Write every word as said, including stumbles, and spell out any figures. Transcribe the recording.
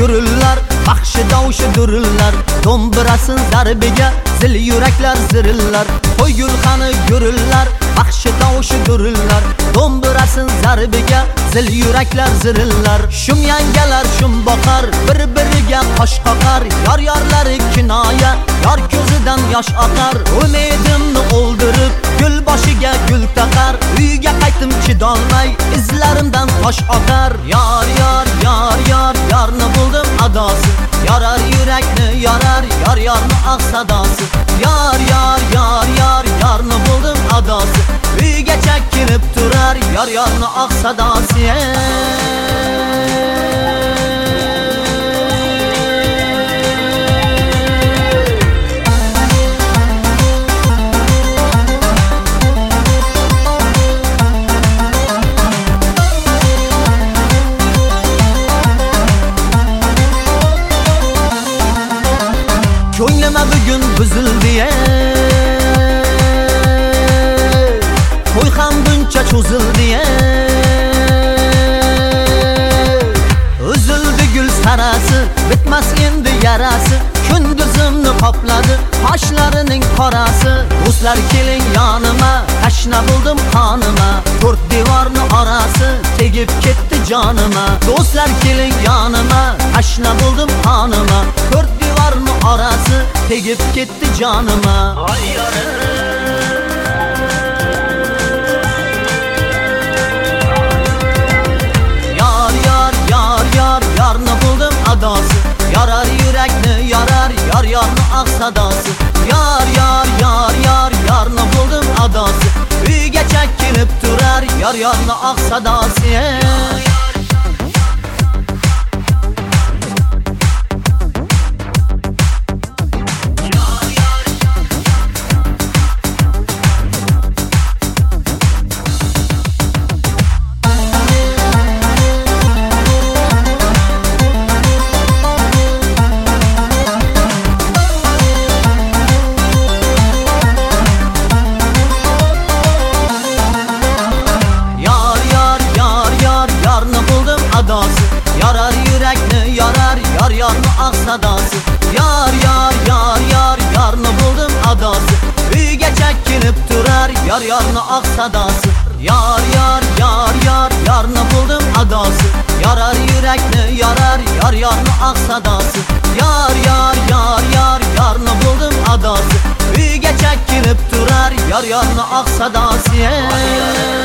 gurullar, baxshi davshi durullar, do'mbirasin zarbiga zil yuraklar zirillar. Qo'y gulxani gurullar, baxshi davshi durullar, do'mbirasin zarbiga zil yuraklar zirillar. Shum yangalar shum boqar, bir-biriga qosh qoqar, yor-yorlari kinoya, yor ko'zidan yosh oqar. Umidimni o'ldirib, gul boshiga gul taqar, uyga qaytdim chidolmay, izlarimdan tosh oqar. Yor yor yor yor yorni buldum adosi, yorar yurakni yorar, yor yorni ah sadosi. Yor yor yor yor yorni buldum adosi, uyga chakkinib turar, yor yorni ah sadosi. Ko'nglima bugun buzildi, qo'y ham buncha cho'zildi, uzildi gul sarasi, bitmas endi yarasi, kunduzimni qopladi qoshlarining qorasi. Do'stlar keling yonima, tashna bo'ldim qonima, to'rt devorni orasi tegib ketdi jonima. Do'stlar keling yonima, tashna bo'ldim qonima, to'rt devorni orasi tegib ketdi jonima. Voy yorim, yor yor yor yor yorni buldum adosi, yorar yurakni yorar, yor yorni ah sadosi. Yor yor yor yor yorni buldum adosi, uyga chakkinib turar, yor yorni ah sadosi. Yorar yurakni yorar, yor yorni ah sadosi. Yor yor yor yor yorni buldum adosi, uyga chakkinib turar, yor yorni ah sadosi. Yor yor yor yor yorni buldum adosi, yorar yurakni yorar, yor yorni ah sadosi. Yor yor yor yor yorni buldum adosi, uyga chakkinib turar, yor yorni ah sadosi.